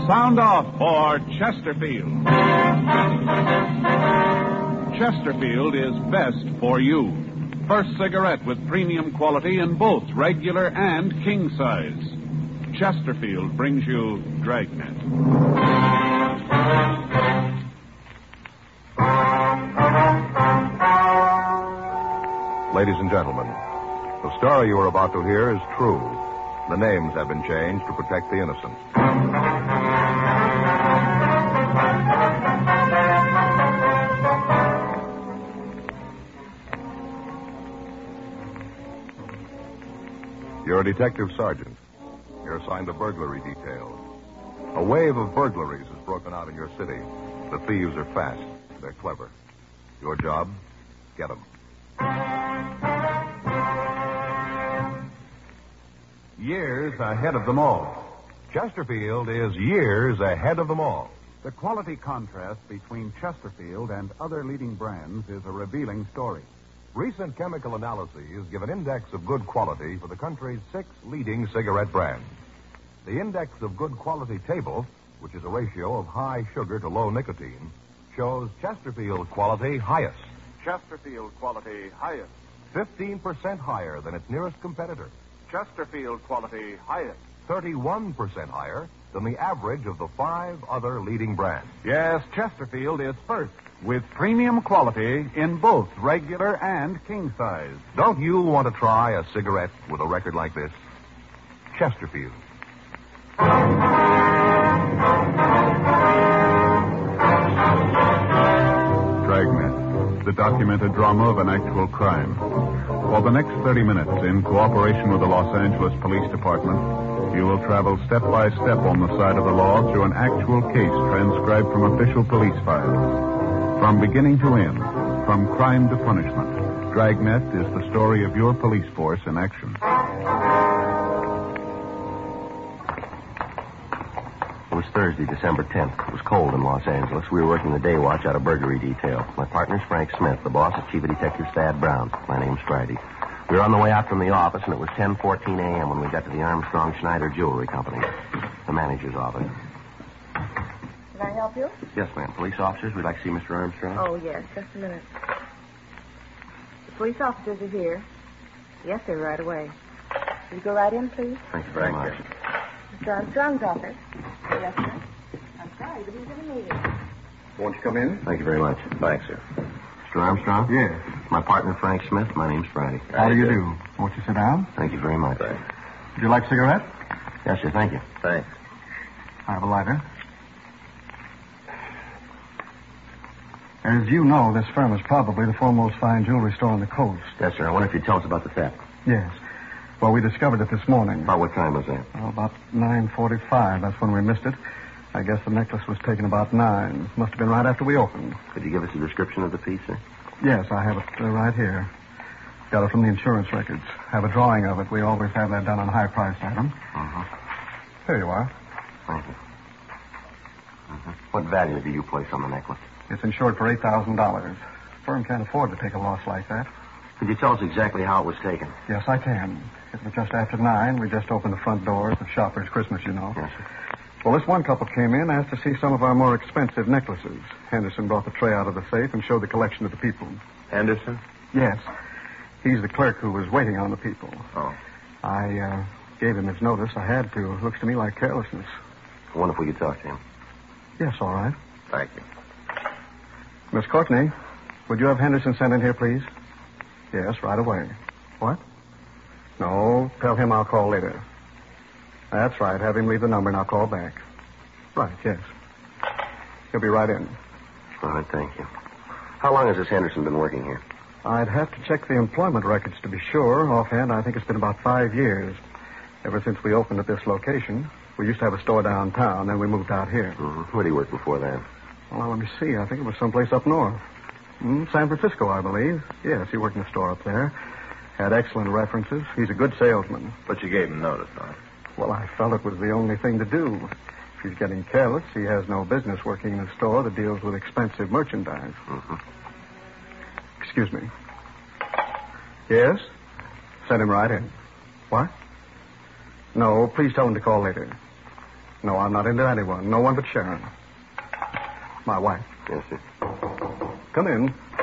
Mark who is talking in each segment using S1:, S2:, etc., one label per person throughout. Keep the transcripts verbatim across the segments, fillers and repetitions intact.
S1: Sound off for Chesterfield. Chesterfield is best for you. First cigarette with premium quality in both regular and king size. Chesterfield brings you Dragnet.
S2: Ladies and gentlemen, the story you are about to hear is true. The names have been changed to protect the innocent. You're a detective sergeant. You're assigned to burglary detail. A wave of burglaries has broken out in your city. The thieves are fast. They're clever. Your job? Get them. Years ahead of them all. Chesterfield is years ahead of them all.
S1: The quality contrast between Chesterfield and other leading brands is a revealing story.
S2: Recent chemical analyses give an index of good quality for the country's six leading cigarette brands. The index of good quality table, which is a ratio of high sugar to low nicotine, shows Chesterfield quality highest.
S1: Chesterfield quality highest.
S2: fifteen percent higher than its nearest competitor.
S1: Chesterfield quality highest.
S2: thirty-one percent higher than the average of the five other leading brands.
S1: Yes, Chesterfield is first with premium quality in both regular and king size.
S2: Don't you want to try a cigarette with a record like this? Chesterfield.
S1: Dragnet, the documented drama of an actual crime. For the next thirty minutes, in cooperation with the Los Angeles Police Department, you will travel step by step on the side of the law through an actual case transcribed from official police files. From beginning to end, from crime to punishment, Dragnet is the story of your police force in action.
S3: It was Thursday, December tenth. It was cold in Los Angeles. We were working the day watch out of burglary detail. My partner's Frank Smith. The boss is Chief of Detectives Thad Brown. My name's Friday. We were on the way out from the office, and it was ten fourteen a.m. when we got to the Armstrong Schneider Jewelry Company, the manager's office.
S4: Can I help you?
S3: Yes, ma'am. Police officers, we'd like to see Mister Armstrong.
S4: Oh, yes. Just a minute. The police officers are here. Yes, sir, right away. Will you go right in, please?
S3: Thank you very much.
S4: Mister Armstrong's office. Yes, sir. I'm sorry, but he's in a meeting.
S2: Won't you come in?
S3: Thank you very much. Thanks, sir. Mister Armstrong?
S2: Yes.
S3: My partner, Frank Smith. My name's Friday.
S2: How do you do? Won't you sit down?
S3: Thank you very much.
S2: Would you like a cigarette?
S3: Yes, sir. Thank you. Thanks.
S2: I have a lighter. As you know, this firm is probably the foremost fine jewelry store on the coast.
S3: Yes, sir. I wonder if you'd tell us about the theft.
S2: Yes. Well, we discovered it this morning.
S3: About what time was that?
S2: Oh, about nine forty-five. That's when we missed it. I guess the necklace was taken about nine. Must have been right after we opened.
S3: Could you give us a description of the piece, sir?
S2: Yes, I have it uh, right here. Got it from the insurance records. Have a drawing of it. We always have that done on high-priced items.
S3: Uh-huh.
S2: Here you are.
S3: Thank you. Uh-huh. What value do you place on the necklace?
S2: It's insured for eight thousand dollars. The firm can't afford to take a loss like that.
S3: Could you tell us exactly how it was taken?
S2: Yes, I can. It was just after nine. We just opened the front doors of Shoppers Christmas, you know.
S3: Yes, sir.
S2: Well, this one couple came in, asked to see some of our more expensive necklaces. Henderson brought the tray out of the safe and showed the collection to the people.
S3: Henderson?
S2: Yes. He's the clerk who was waiting on the people.
S3: Oh.
S2: I uh, gave him his notice. I had to. It looks to me like carelessness.
S3: I wonder if we could talk to him.
S2: Yes, all right.
S3: Thank you.
S2: Miss Courtney, would you have Henderson sent in here, please? Yes, right away. What? No, tell him I'll call later. That's right. Have him leave the number and I'll call back. Right, yes. He'll be right in.
S3: All right, thank you. How long has this Henderson been working here?
S2: I'd have to check the employment records to be sure. Offhand, I think it's been about five years. Ever since we opened at this location. We used to have a store downtown, then we moved out here.
S3: Mm-hmm. Where did he work before that?
S2: Well, let me see. I think it was someplace up north. Mm, San Francisco, I believe. Yes, he worked in a store up there. Had excellent references. He's a good salesman.
S3: But you gave him notice, huh?
S2: Well, I felt it was the only thing to do. If he's getting careless, he has no business working in a store that deals with expensive merchandise.
S3: Mm-hmm.
S2: Excuse me. Yes? Send him right in. What? No, please tell him to call later. No, I'm not into anyone. No one but Sharon. My wife.
S3: Yes, sir.
S2: Come in.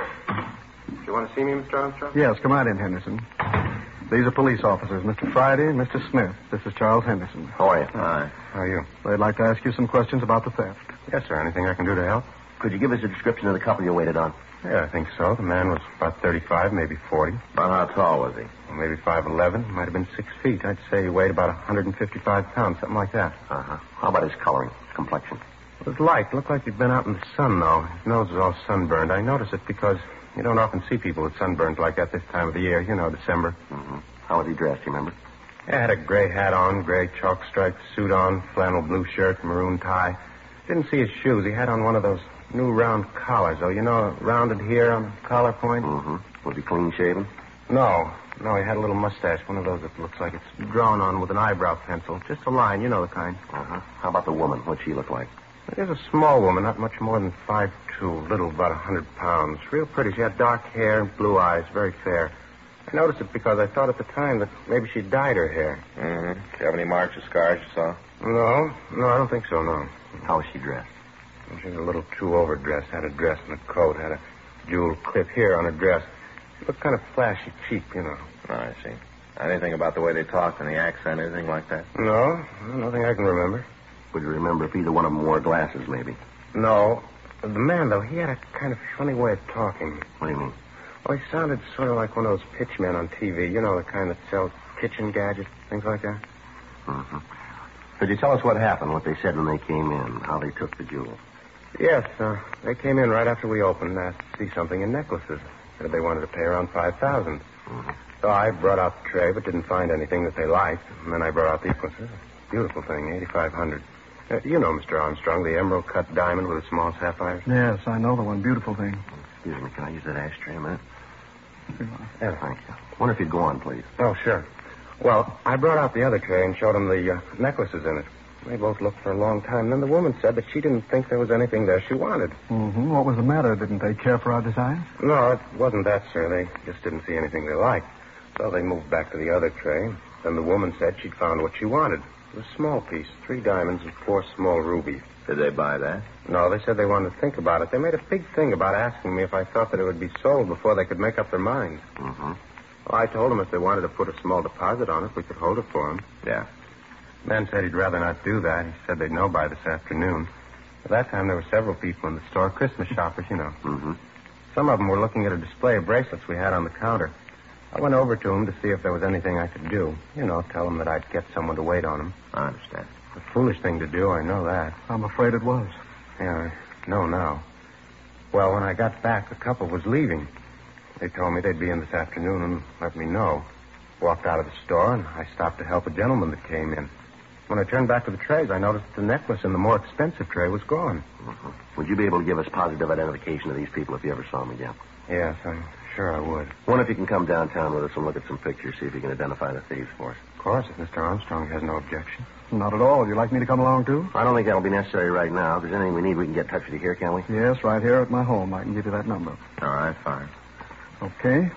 S5: Do you want to see me, Mister Armstrong?
S2: Yes, come right in, Henderson. These are police officers, Mister Friday, Mister Smith. This is Charles Henderson.
S3: How are you?
S5: Hi. How are you?
S2: They'd like to ask you some questions about the theft.
S5: Yes, sir. Anything I can do to help?
S3: Could you give us a description of the couple you waited on?
S5: Yeah, I think so. The man was about thirty-five, maybe forty.
S3: About how tall was he?
S5: Well, maybe five eleven. Might have been six feet. I'd say he weighed about one hundred fifty-five pounds, something like that.
S3: Uh-huh. How about his coloring, complexion?
S5: It was light. Looked like he'd been out in the sun, though. His nose was all sunburned. I noticed it because you don't often see people with sunburns like that this time of the year. You know, December.
S3: Mm-hmm. How was he dressed, you remember?
S5: Yeah, had a gray hat on, gray chalk-striped suit on, flannel blue shirt, maroon tie. Didn't see his shoes. He had on one of those new round collars, though. You know, rounded here on the collar point.
S3: Mm-hmm. Was he clean-shaven?
S5: No. No, he had a little mustache, one of those that looks like it's drawn on with an eyebrow pencil. Just a line, you know the kind.
S3: Uh-huh. How about the woman? What'd she look like?
S5: She's a small woman, not much more than five two, little, about a hundred pounds. Real pretty. She had dark hair and blue eyes, very fair. I noticed it because I thought at the time that maybe she dyed her hair.
S3: Mm-hmm. Do you have any marks or scars you saw?
S5: No. No, I don't think so, no.
S3: How was she dressed?
S5: She was a little too overdressed. Had a dress and a coat. Had a jewel clip here on her dress. She looked kind of flashy, cheap, you know.
S3: Oh, I see. Anything about the way they talked and the accent, anything like that?
S5: No. Nothing I can remember.
S3: Would you remember if either one of them wore glasses, maybe?
S5: No. The man, though, he had a kind of funny way of talking.
S3: What do you mean?
S5: Well, he sounded sort of like one of those pitchmen on T V. You know, the kind that sells kitchen gadgets, things like that.
S3: Mm-hmm. Could you tell us what happened, what they said when they came in, how they took the jewels?
S5: Yes, uh, they came in right after we opened, asked to see something in necklaces. Said they wanted to pay around five thousand. Mm-hmm. So I brought out the tray, but didn't find anything that they liked. And then I brought out the necklaces. Beautiful thing, eighty-five hundred. Uh, you know, Mister Armstrong, the emerald-cut diamond with a small sapphire.
S2: Yes, I know the one. Beautiful thing.
S3: Excuse me, can I use that ashtray a minute?
S2: Sure.
S3: Yeah, thank you. Wonder if you'd go on, please.
S5: Oh, sure. Well, I brought out the other tray and showed them the uh, necklaces in it. They both looked for a long time. Then the woman said that she didn't think there was anything there she wanted.
S2: Mm-hmm. What was the matter? Didn't they care for our designs?
S5: No, it wasn't that, sir. They just didn't see anything they liked. So they moved back to the other tray. Then the woman said she'd found what she wanted. It was a small piece, three diamonds and four small rubies.
S3: Did they buy that?
S5: No, they said they wanted to think about it. They made a big thing about asking me if I thought that it would be sold before they could make up their minds.
S3: Mm-hmm.
S5: Well, I told them if they wanted to put a small deposit on it, we could hold it for them.
S3: Yeah.
S5: The man said he'd rather not do that. He said they'd know by this afternoon. At that time, there were several people in the store, Christmas shoppers, you know.
S3: Mm-hmm.
S5: Some of them were looking at a display of bracelets we had on the counter. I went over to them to see if there was anything I could do. You know, tell them that I'd get someone to wait on them.
S3: I understand.
S5: A foolish thing to do, I know that.
S2: I'm afraid it was.
S5: Yeah, I know now. Well, when I got back, the couple was leaving. They told me they'd be in this afternoon and let me know. Walked out of the store, and I stopped to help a gentleman that came in. When I turned back to the trays, I noticed the necklace in the more expensive tray was gone.
S3: Mm-hmm. Would you be able to give us positive identification of these people if you ever saw them again?
S5: Yes, I'm sure I would.
S3: Wonder if you can come downtown with us and look at some pictures, see if you can identify the thieves for us.
S5: Of course, if Mister Armstrong has no objection.
S2: Not at all. Would you like me to come along, too?
S3: I don't think that'll be necessary right now. If there's anything we need, we can get in touch with you here, can we?
S2: Yes, right here at my home. I can give you that number.
S3: All right, fine.
S2: Okay.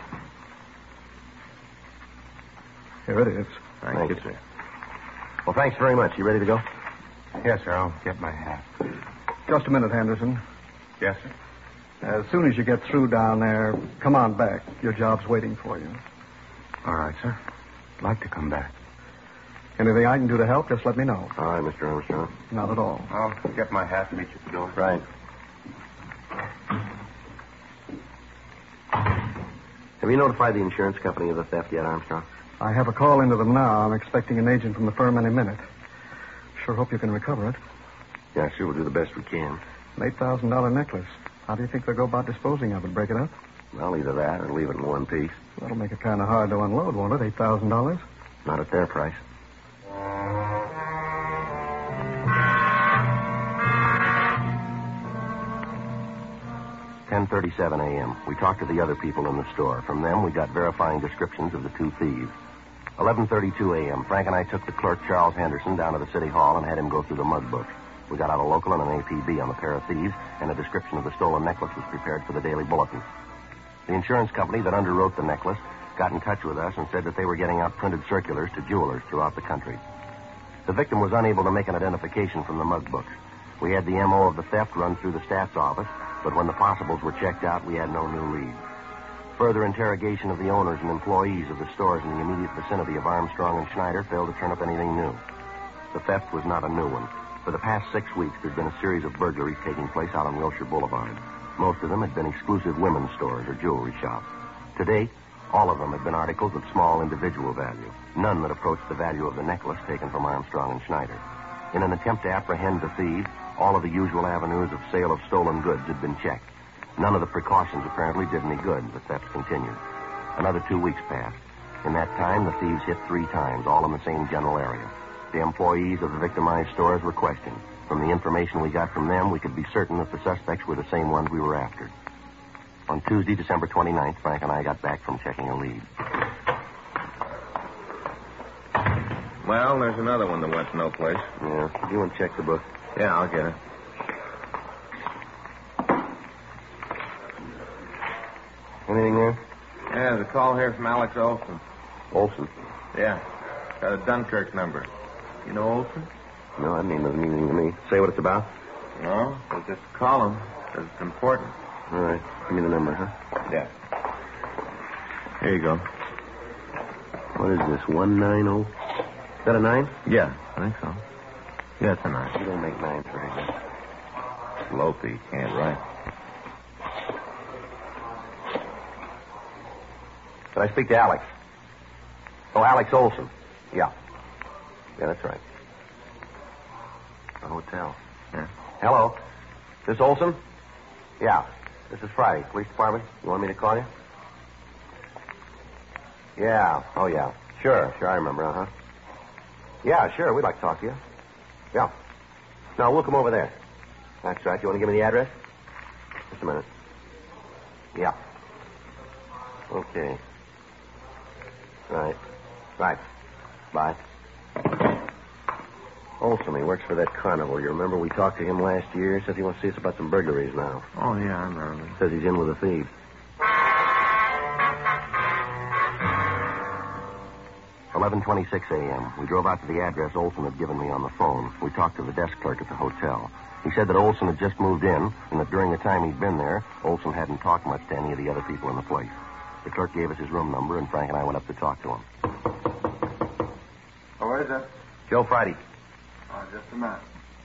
S2: Here it is.
S3: Thank, Thank you, sir. Well, thanks very much. You ready to go?
S5: Yes, sir. I'll get my hat.
S2: Just a minute, Henderson.
S5: Yes, sir.
S2: As soon as you get through down there, come on back. Your job's waiting for you.
S5: All right, sir. I'd like to come back.
S2: Anything I can do to help, just let me know.
S3: All right, Mister Armstrong.
S2: Not at all.
S5: I'll get my hat and meet you at the door.
S3: Right. Have you notified the insurance company of the theft yet, Armstrong?
S2: I have a call into them now. I'm expecting an agent from the firm any minute. Sure hope you can recover it.
S3: Yeah, sure. We'll do the best we can.
S2: An eight thousand dollars necklace. How do you think they'll go about disposing of it? Break it up?
S3: Well, either that or leave it in one piece.
S2: That'll make it kind of hard to unload, won't it? eight thousand dollars?
S3: Not at their price. ten thirty-seven a.m. We talked to the other people in the store. From them, we got verifying descriptions of the two thieves. eleven thirty-two a.m. Frank and I took the clerk, Charles Henderson, down to the city hall and had him go through the mug book. We got out a local and an A P B on the pair of thieves, and a description of the stolen necklace was prepared for the Daily Bulletin. The insurance company that underwrote the necklace got in touch with us and said that they were getting out printed circulars to jewelers throughout the country. The victim was unable to make an identification from the mug books. We had the M O of the theft run through the staff's office, but when the possibles were checked out, we had no new leads. Further interrogation of the owners and employees of the stores in the immediate vicinity of Armstrong and Schneider failed to turn up anything new. The theft was not a new one. For the past six weeks, there'd been a series of burglaries taking place out on Wilshire Boulevard. Most of them had been exclusive women's stores or jewelry shops. To date, all of them had been articles of small individual value, none that approached the value of the necklace taken from Armstrong and Schneider. In an attempt to apprehend the thieves, all of the usual avenues of sale of stolen goods had been checked. None of the precautions apparently did any good. The theft continued. Another two weeks passed. In that time, the thieves hit three times, all in the same general area. The employees of the victimized stores were questioned. From the information we got from them, we could be certain that the suspects were the same ones we were after. On Tuesday, December twenty-ninth, Frank and I got back from checking a lead.
S6: Well, there's another one that went no place.
S3: Yeah, you want to check the book?
S6: Yeah, I'll get it.
S3: Anything there?
S6: Yeah, there's a call here from Alex Olson.
S3: Olson?
S6: Yeah, got a Dunkirk number. You know Olson?
S3: No, that name doesn't mean anything to me. Say what it's about?
S6: No, well, just call him, because it's important.
S3: All right. Give me the number, huh?
S6: Yeah. Here you go.
S3: What is this, one nine zero? Is that a nine?
S6: Yeah, I think so. Yeah, it's a nine.
S3: You don't make nines very good.
S6: Slopey, can't write.
S3: Can I speak to Alex? Oh, Alex Olson. Yeah. Yeah, that's right. The hotel.
S6: Yeah.
S3: Hello. This Olson? Yeah. This is Friday. Police department. You want me to call you? Yeah. Oh, yeah. Sure. Sure, I remember. Uh-huh. Yeah, sure. We'd like to talk to you. Yeah. No, we'll come over there. That's right. You want to give me the address? Just a minute. Yeah. Okay. Right. Right. Bye. Olson, he works for that carnival. You remember we talked to him last year? Says he wants to see us about some burglaries now.
S6: Oh, yeah, I remember.
S3: Says he's in with a thief. eleven twenty-six a.m. We drove out to the address Olson had given me on the phone. We talked to the desk clerk at the hotel. He said that Olson had just moved in, and that during the time he'd been there, Olson hadn't talked much to any of the other people in the place. The clerk gave us his room number, and Frank and I went up to talk to him.
S6: Oh, where is it?
S3: Joe Friday.
S6: Oh, just a minute.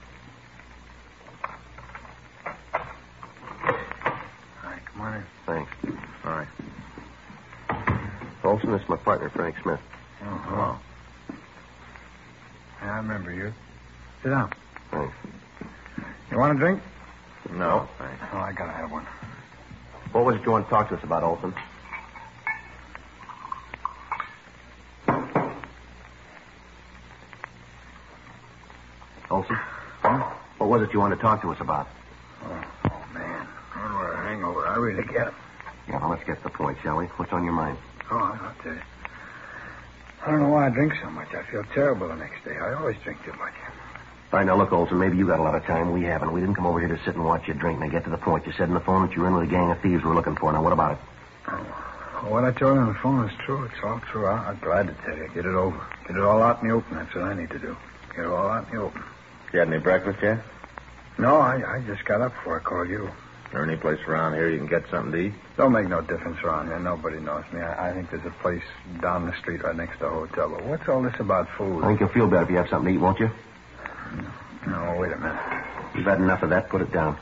S2: All right, come on in.
S3: Thanks.
S6: All right.
S3: Olson, this is my partner, Frank Smith.
S2: Oh, hello. Yeah, I remember you. Sit down.
S3: Thanks.
S2: You want a drink?
S6: No, thanks.
S2: Oh, I gotta have one.
S3: What was it you want to talk to us about, Olson? Olson?
S2: Hmm?
S3: What was it you wanted to talk to us about?
S2: Oh, oh man. Going to a hangover. I really get it.
S3: Yeah, well, let's get to the point, shall we? What's on your mind?
S2: Oh, I'll tell you. I don't know why I drink so much. I feel terrible the next day. I always drink too much.
S3: All right, now, look, Olson, maybe you got a lot of time. We haven't. We didn't come over here to sit and watch you drink. Now, get to the point. You said on the phone that you were in with a gang of thieves we're looking for. Now, what about it?
S2: Oh, what I told you on the phone is true. It's all true. I- I'm glad to tell you. Get it over. Get it all out in the open. That's what I need to do. Get it all out in the open.
S6: You had any breakfast yet?
S2: No, I, I just got up before I called you.
S6: Is there any place around here you can get something to eat?
S2: Don't make no difference around here. Nobody knows me. I, I think there's a place down the street right next to the hotel. But what's all this about food?
S3: I think you'll feel better if you have something to eat, won't you?
S2: No, wait a minute.
S3: You've had enough of that. Put it down.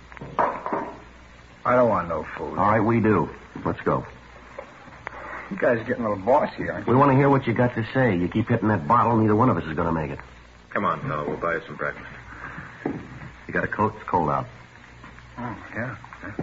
S2: I don't want no food.
S3: All right, we do. Let's go.
S2: You guys are getting a little bossy, aren't you?
S3: We want to hear what you got to say. You keep hitting that bottle, neither one of us is going to make it.
S6: Come on, fella. We'll buy you some breakfast.
S3: You got a coat? It's cold out.
S2: Oh, yeah. yeah.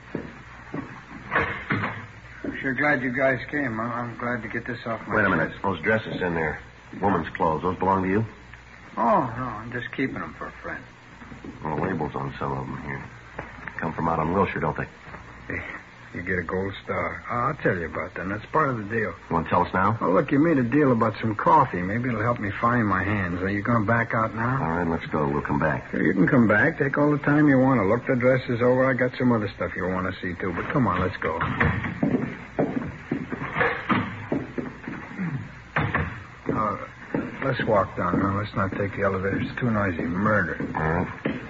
S2: I'm sure glad you guys came. I'm, I'm glad to get this off my
S3: Wait a minute.
S2: chest.
S3: Those dresses in there. Woman's clothes. Those belong to you?
S2: Oh, no. I'm just keeping them for a friend.
S3: Well, labels on some of them here. Come from out on Wilshire, don't they?
S2: Hey, you get a gold star. Oh, I'll tell you about them. That's part of the deal.
S3: You want to tell us now?
S2: Oh, look, you made a deal about some coffee. Maybe it'll help me find my hands. Are you going to back out now?
S3: All right, let's go. We'll come back.
S2: Sure, you can come back. Take all the time you want to. Look the dresses over. I got some other stuff you want to see, too. But come on, let's go. Uh,
S7: let's walk down. No, let's not take the elevator. It's too noisy. Murder.
S3: All right.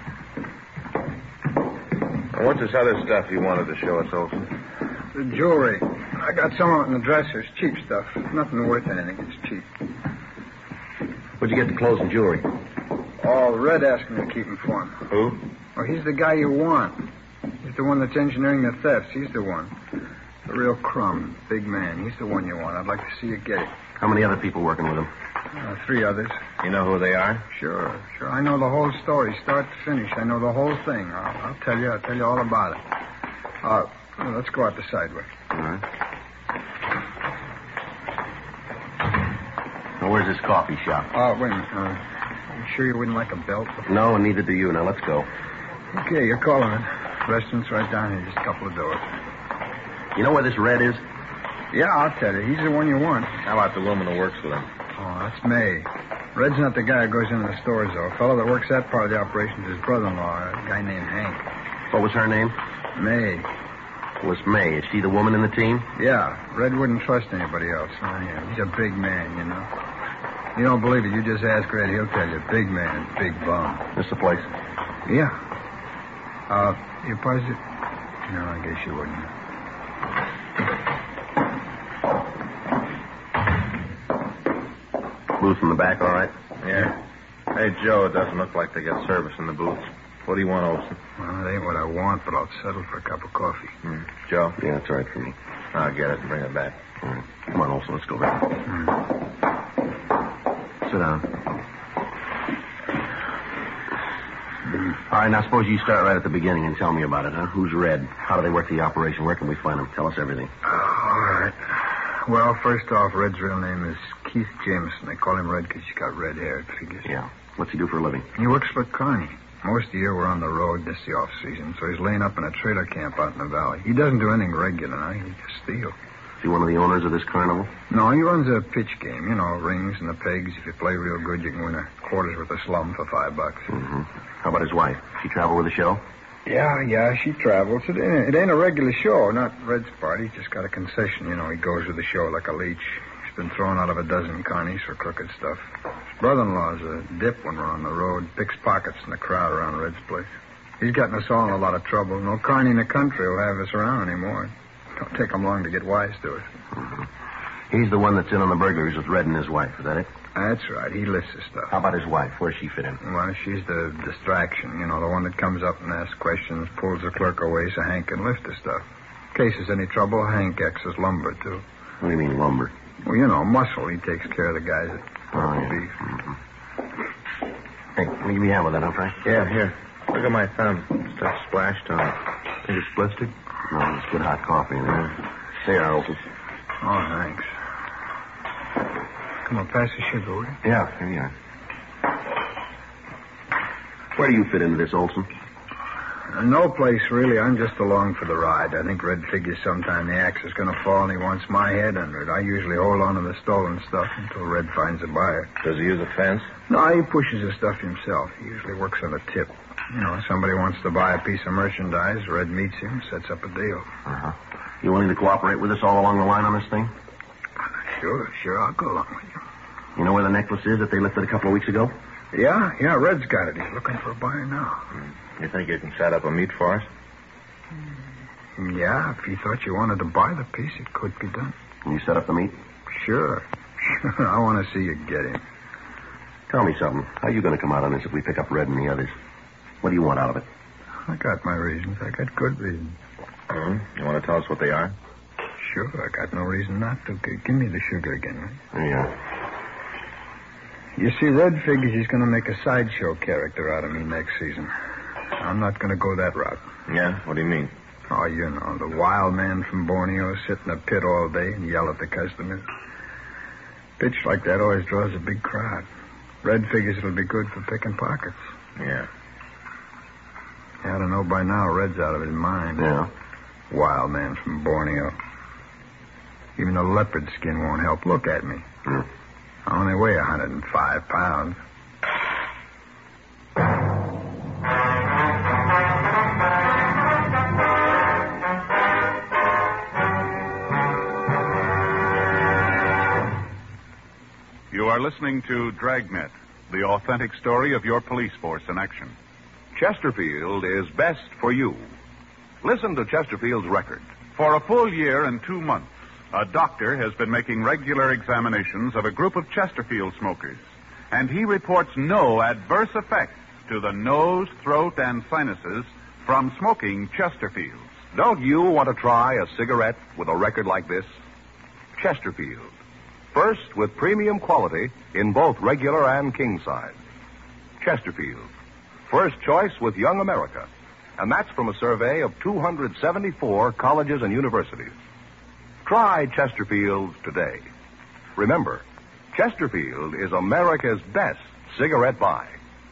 S6: Now, what's this other stuff you wanted to show us, Olson?
S7: The jewelry. I got some of it in the dresser. It's cheap stuff. Nothing worth anything. It's cheap.
S3: Where'd you get the clothes and jewelry?
S7: Oh, Red asked me to keep him for him.
S6: Who?
S7: Well, he's the guy you want. He's the one that's engineering the thefts. He's the one. The real crumb. Big man. He's the one you want. I'd like to see you get it.
S3: How many other people working with him?
S7: Uh, three others.
S6: You know who they are?
S7: Sure, sure. I know the whole story, start to finish. I know the whole thing. I'll, I'll tell you. I'll tell you all about it. Uh, well, let's go out the sideway.
S3: All right. Now, where's this coffee shop?
S7: Oh, wait a minute. Uh, you sure you wouldn't like a belt?
S3: No, and neither do you. Now, let's go.
S7: Okay, you're calling it. Restaurant's right down here, just a couple of doors.
S3: You know where this Red is?
S7: Yeah, I'll tell you. He's the one you want.
S6: How about the woman who works with him?
S7: Oh, that's May. Red's not the guy who goes into the stores, though. A fellow that works that part of the operation is his brother-in-law, a guy named Hank.
S3: What was her name?
S7: May.
S3: Was May. Is she the woman in the team?
S7: Yeah, Red wouldn't trust anybody else. Not him. He's a big man, you know. You don't believe it, you just ask Red. He'll tell you. Big man, big bum.
S3: This the place?
S7: Yeah. Uh, you positive? No, I guess you wouldn't.
S3: Booth in the back, all right?
S6: Yeah. Hey, Joe, it doesn't look like they got service in the booths. What do you want, Olson?
S7: Well, it ain't what I want, but I'll settle for a cup of coffee.
S6: Hmm. Joe?
S3: Yeah, that's all right for me.
S6: I'll get it and bring it back.
S3: All right. Come on, Olson, let's go back.
S7: Mm.
S3: Sit down. All right, now suppose you start right at the beginning and tell me about it, huh? Who's Red? How do they work the operation? Where can we find them? Tell us everything.
S7: All right. Well, first off, Red's real name is Keith Jameson. They call him Red because he's got red hair, it figures.
S3: Yeah. What's he do for a living?
S7: He works for Carney. Most of the year we're on the road. This is the off-season, so he's laying up in a trailer camp out in the valley. He doesn't do anything regular now. He just steals.
S3: Is he one of the owners of this carnival?
S7: No, he runs a pitch game. You know, rings and the pegs. If you play real good, you can win a quarter's worth of slum for five bucks.
S3: Mm-hmm. How about his wife? She travel with the show?
S7: Yeah, yeah, she travels. It ain't, it ain't a regular show, not Red's part. He's just got a concession. You know, he goes with the show like a leech. He's been thrown out of a dozen carnies for crooked stuff. His brother-in-law's a dip when we're on the road. Picks pockets in the crowd around Red's place. He's gotten us all in a lot of trouble. No carny in the country will have us around anymore. Don't take him long to get wise to it.
S3: Mm-hmm. He's the one that's in on the burglaries with Red and his wife. Is that it?
S7: That's right. He lists his stuff.
S3: How about his wife? Where's she fit in?
S7: Well, she's the distraction. You know, the one that comes up and asks questions, pulls the clerk away so Hank can lift the stuff. In case there's any trouble, Hank acts as lumber, too.
S3: What do you mean, lumber?
S7: Well, you know, muscle. He takes care of the guys that
S3: Oh, yeah.
S7: beef.
S3: Mm-hmm. Hey, can you give me a hand with that, huh, Frank?
S6: Yeah, here. Look at my thumb. Stuff splashed on it. Think it's blistered?
S3: No, it's good hot coffee in there. There, Olson.
S7: Oh, thanks. Come on, pass the sugar, will you?
S3: Yeah, here you are. Where do you fit into this, Olson?
S7: Uh, no place, really. I'm just along for the ride. I think Red figures sometime the axe is going to fall and he wants my head under it. I usually hold on to the stolen stuff until Red finds a buyer.
S6: Does he use a fence?
S7: No, he pushes the stuff himself. He usually works on a tip. You know, somebody wants to buy a piece of merchandise, Red meets him, sets up a deal.
S3: Uh-huh. You willing to cooperate with us all along the line on this thing?
S7: Sure, sure, I'll go along with you.
S3: You know where the necklace is that they lifted a couple of weeks ago?
S7: Yeah, yeah, Red's got it. He's looking for a buyer now.
S6: You think you can set up a meet for us?
S7: Yeah, if he thought you wanted to buy the piece, it could be done.
S3: Can you set up the meet?
S7: Sure. Sure, I want to see you get him.
S3: Tell me something. How are you going to come out on this if we pick up Red and the others? What do you want out of it?
S7: I got my reasons. I got good reasons.
S6: Hmm? You want to tell us what they are?
S7: Sure, I got no reason not to. G- Give me the sugar again, right?
S3: There you are.
S7: You see, Red figures he's going to make a sideshow character out of me next season. I'm not going to go that route.
S6: Yeah? What do you mean?
S7: Oh, you know, the wild man from Borneo sit in a pit all day and yell at the customers. Pitch like that always draws a big crowd. Red figures it'll be good for picking pockets.
S6: Yeah.
S7: You ought to know by now Red's out of his mind.
S3: Yeah.
S7: Wild man from Borneo. Even a leopard skin won't help. Look at me.
S3: Hmm.
S7: I only weigh one hundred five pounds.
S1: You are listening to Dragnet, the authentic story of your police force in action.
S8: Chesterfield is best for you. Listen to Chesterfield's record.
S1: For a full year and two months, a doctor has been making regular examinations of a group of Chesterfield smokers, and he reports no adverse effects to the nose, throat, and sinuses from smoking Chesterfields.
S8: Don't you want to try a cigarette with a record like this? Chesterfield. First with premium quality in both regular and king size. Chesterfield. First choice with Young America. And that's from a survey of two hundred seventy-four colleges and universities. Try Chesterfield today. Remember, Chesterfield is America's best cigarette buy.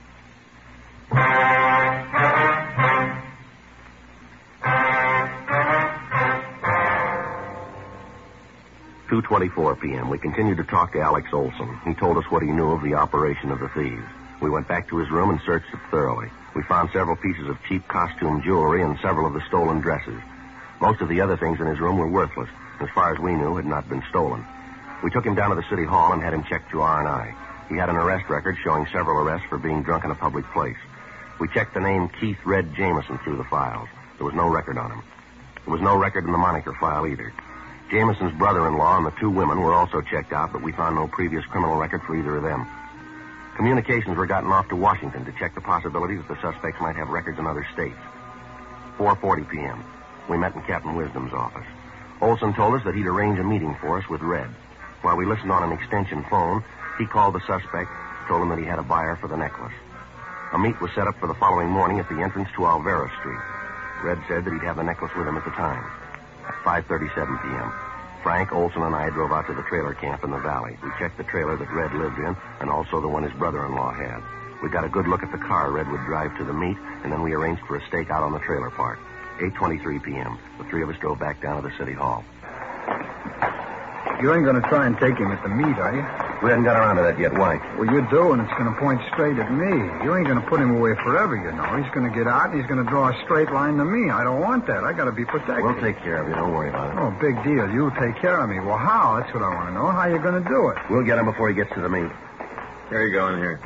S3: two twenty-four p.m. We continued to talk to Alex Olson. He told us what he knew of the operation of the thieves. We went back to his room and searched it thoroughly. We found several pieces of cheap costume jewelry and several of the stolen dresses. Most of the other things in his room were worthless. As far as we knew, had not been stolen. We took him down to the city hall and had him checked through R and I. He had an arrest record showing several arrests for being drunk in a public place. We checked the name Keith Red Jameson through the files. There was no record on him. There was no record in the moniker file either. Jameson's brother-in-law and the two women were also checked out, but we found no previous criminal record for either of them. Communications were gotten off to Washington to check the possibility that the suspects might have records in other states. four forty p.m. We met in Captain Wisdom's office. Olson told us that he'd arrange a meeting for us with Red. While we listened on an extension phone, he called the suspect, told him that he had a buyer for the necklace. A meet was set up for the following morning at the entrance to Alvera Street. Red said that he'd have the necklace with him at the time. At five thirty-seven p.m., Frank, Olson, and I drove out to the trailer camp in the valley. We checked the trailer that Red lived in and also the one his brother-in-law had. We got a good look at the car Red would drive to the meet, and then we arranged for a stakeout on the trailer park. eight twenty-three p.m. The three of us drove back down to the city hall.
S7: You ain't going to try and take him at the meet, are you?
S3: We haven't got around to that yet. Why?
S7: Well, you do, and it's going to point straight at me. You ain't going to put him away forever, you know. He's going to get out, and he's going to draw a straight line to me. I don't want that. I got to be protected.
S3: We'll take care of you. Don't worry about it.
S7: Oh, big deal. You'll take care of me. Well, how? That's what I want to know. How you going to do it?
S3: We'll get him before he gets to the meet.
S6: Here you go, in here.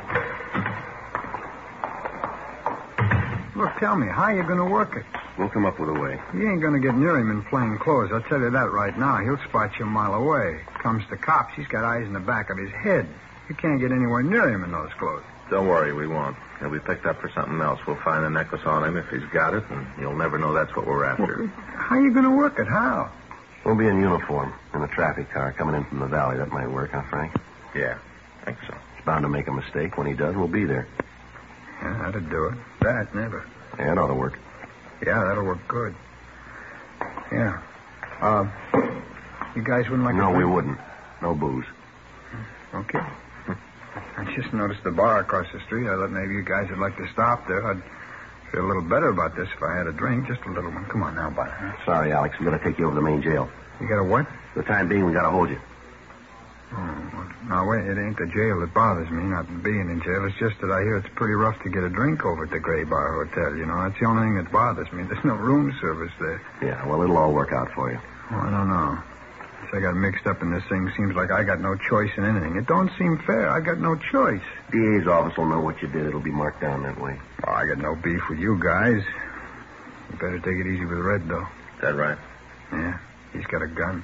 S7: Look, tell me, how you going to work it?
S3: We'll come up with a way.
S7: You ain't going to get near him in plain clothes. I'll tell you that right now. He'll spot you a mile away. Comes to cops, he's got eyes in the back of his head. You can't get anywhere near him in those clothes.
S6: Don't worry, we won't. He'll be picked up for something else. We'll find the necklace on him if he's got it, and you'll never know that's what we're after.
S7: Well, how you going to work it? How?
S3: We'll be in uniform, in a traffic car coming in from the valley. That might work, huh, Frank?
S6: Yeah, I think so.
S3: He's bound to make a mistake. When he does, we'll be there.
S7: Yeah, that'd do it. That, never.
S3: Yeah, it ought to work.
S7: Yeah, that'll work good. Yeah. Uh, you guys wouldn't like
S3: No,
S7: a
S3: we
S7: drink?
S3: wouldn't. No booze.
S7: Okay. I just noticed the bar across the street. I thought maybe you guys would like to stop there. I'd feel a little better about this if I had a drink. Just a little one. Come on now, buddy.
S3: Sorry, Alex. We've got to take you over to the main jail.
S7: You got a what?
S3: For the time being, we got to hold you.
S7: Oh, well, now, wait. It ain't the jail that bothers me, not being in jail. It's just that I hear it's pretty rough to get a drink over at the Gray Bar Hotel, you know. That's the only thing that bothers me. There's no room service there.
S3: Yeah, well, it'll all work out for you.
S7: Oh, I don't know. Since I got mixed up in this thing, seems like I got no choice in anything. It don't seem fair. I got no choice.
S3: D A's office will know what you did. It'll be marked down that way.
S7: Oh, I got no beef with you guys. You better take it easy with Red, though.
S6: Is that right?
S7: Yeah, he's got a gun.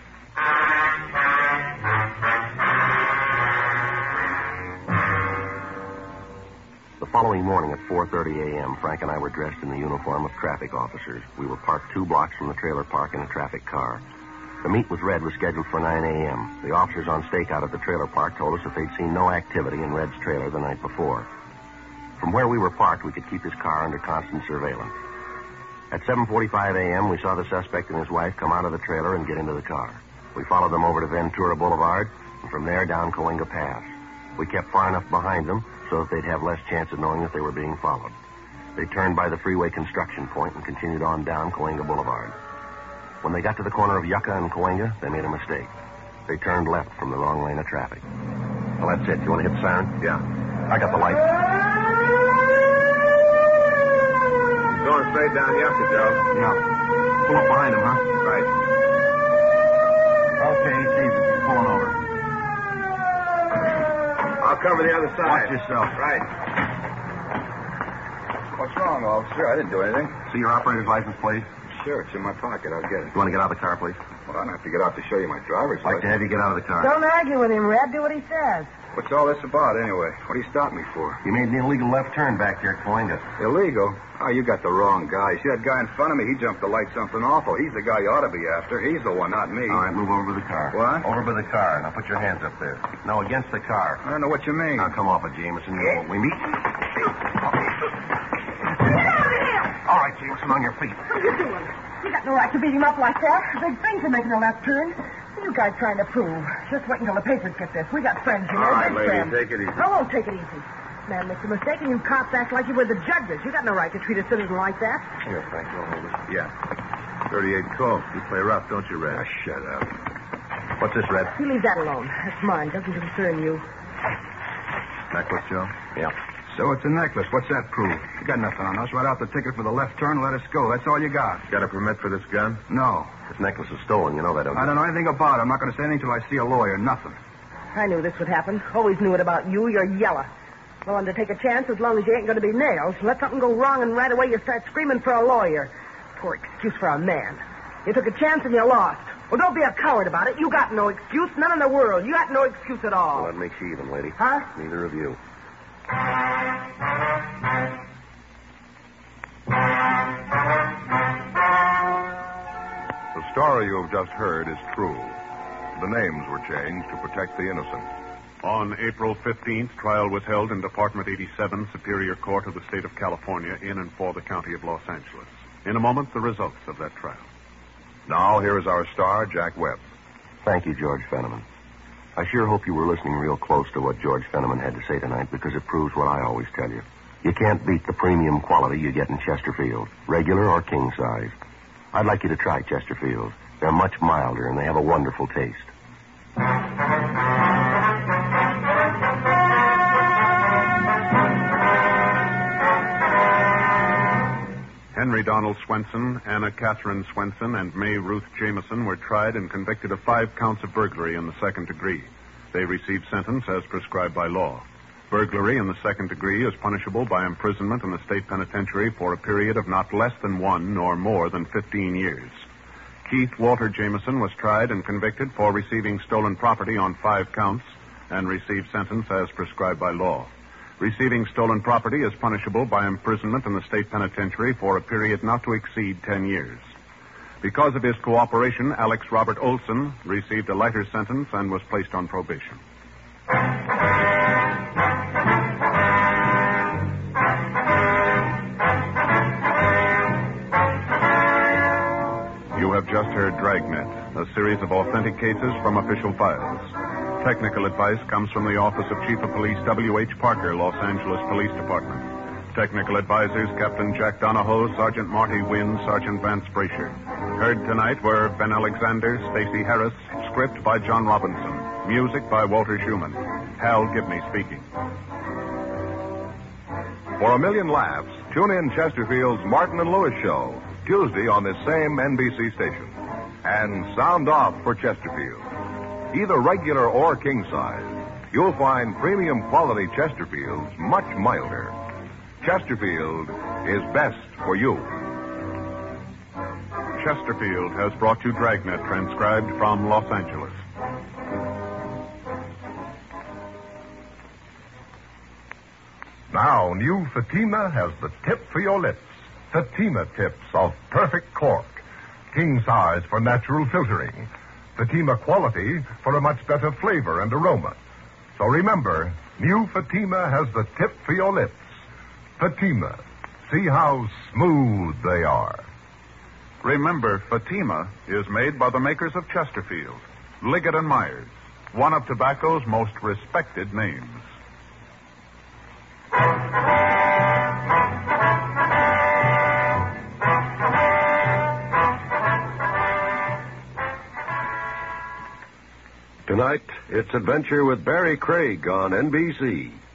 S3: The following morning at four thirty a.m., Frank and I were dressed in the uniform of traffic officers. We were parked two blocks from the trailer park in a traffic car. The meet with Red was scheduled for nine a.m. The officers on stakeout at the trailer park told us that they'd seen no activity in Red's trailer the night before. From where we were parked, we could keep his car under constant surveillance. At seven forty-five a.m., we saw the suspect and his wife come out of the trailer and get into the car. We followed them over to Ventura Boulevard, and from there down Coenga Pass. We kept far enough behind them so that they'd have less chance of knowing that they were being followed. They turned by the freeway construction point and continued on down Coenga Boulevard. When they got to the corner of Yucca and Coenga, they made a mistake. They turned left from the wrong lane of traffic. Well, that's it. You want to hit the siren?
S6: Yeah.
S3: I got the light.
S6: Going straight down Yucca, Joe.
S3: Yeah. Pull up behind him, huh?
S6: Right.
S3: Okay, it's easy. He's pulling over.
S5: I'll cover the other side.
S3: Watch yourself.
S5: Right.
S7: What's wrong, officer? I didn't do anything.
S3: See your operator's license, please?
S7: Sure, it's in my pocket. I'll get it.
S3: You want to get out of the car, please?
S7: Well, I don't have to get out to show you my driver's
S3: I'd like to
S7: license.
S3: have you get out of the car.
S4: Don't argue with him, Red. Do what he says.
S7: What's all this about, anyway? What do you stop me for?
S3: You made an illegal left turn back there at Cahuenga.
S7: Illegal? Oh, you got the wrong guy. See that guy in front of me? He jumped the light something awful. He's the guy you ought to be after. He's the one, not me.
S3: All right, move over to the car.
S7: What?
S3: Over by the car. Now put your hands up there. No, against the car.
S7: I don't know what you mean.
S3: Now come off it, Jameson. You know what we meet.
S4: Get out of here!
S3: All right, Jameson, on your feet.
S4: What are you doing? You got no right to beat him up like that. Big thing for making a left turn. What are you guys trying to prove? Just wait until the papers get this. We got friends, you know.
S6: All right,
S4: big
S6: lady,
S4: friends.
S6: take it easy.
S4: I won't take it easy. Man makes a mistake and you cops act like you were the judges. You got no right to treat a citizen like that.
S3: Here, Frank, you'll hold it.
S6: Yeah. thirty-eight Colt. You play rough, don't you, Red?
S7: Ah, shut up.
S3: What's this, Red?
S4: You leave that alone. That's mine. Doesn't concern you.
S6: Necklace, Joe?
S3: Yeah.
S7: So it's a necklace. What's that prove? You got nothing on us. Write out the ticket for the left turn. Let us go. That's all you got.
S6: Got a permit for this gun?
S7: No.
S3: This necklace is stolen. You know that, don't you?
S7: I don't know anything about it. I'm not going to say anything until I see a lawyer. Nothing.
S4: I knew this would happen. Always knew it about you. You're yellow. Willing to take a chance as long as you ain't going to be nailed. Let something go wrong and right away you start screaming for a lawyer. Poor excuse for a man. You took a chance and you lost. Well, don't be a coward about it. You got no excuse. None in the world. You got no excuse at all.
S3: Well, that makes you even, lady.
S4: Huh?
S3: Neither of you.
S8: The story you have just heard is true. The names were changed to protect the innocent.
S1: On April fifteenth, trial was held in Department eighty-seven, Superior Court of the State of California, in and for the County of Los Angeles. In a moment, the results of that trial.
S8: Now, here is our star, Jack Webb.
S3: Thank you, George Fenneman. I sure hope you were listening real close to what George Fenneman had to say tonight, because it proves what I always tell you. You can't beat the premium quality you get in Chesterfield, regular or king size. I'd like you to try Chesterfield. They're much milder, and they have a wonderful taste.
S1: Henry Donald Swenson, Anna Catherine Swenson, and May Ruth Jameson were tried and convicted of five counts of burglary in the second degree. They received sentence as prescribed by law. Burglary in the second degree is punishable by imprisonment in the state penitentiary for a period of not less than one nor more than fifteen years. Keith Walter Jameson was tried and convicted for receiving stolen property on five counts and received sentence as prescribed by law. Receiving stolen property is punishable by imprisonment in the state penitentiary for a period not to exceed ten years. Because of his cooperation, Alex Robert Olson received a lighter sentence and was placed on probation. You have just heard Dragnet, a series of authentic cases from official files. Technical advice comes from the Office of Chief of Police W H. Parker, Los Angeles Police Department. Technical advisors Captain Jack Donahoe, Sergeant Marty Wynn, Sergeant Vance Brasher. Heard tonight were Ben Alexander, Stacey Harris, script by John Robinson, music by Walter Schumann. Hal Gibney speaking.
S8: For a million laughs, tune in Chesterfield's Martin and Lewis Show, Tuesday on this same N B C station. And sound off for Chesterfield. Either regular or king size, you'll find premium quality Chesterfields much milder. Chesterfield is best for you.
S1: Chesterfield has brought you Dragnet, transcribed from Los Angeles.
S8: Now, new Fatima has the tip for your lips. Fatima tips of perfect cork. King size for natural filtering. Fatima quality for a much better flavor and aroma. So remember, new Fatima has the tip for your lips. Fatima. See how smooth they are.
S1: Remember, Fatima is made by the makers of Chesterfield, Liggett and Myers, one of tobacco's most respected names.
S8: Tonight, it's Adventure with Barry Craig on N B C.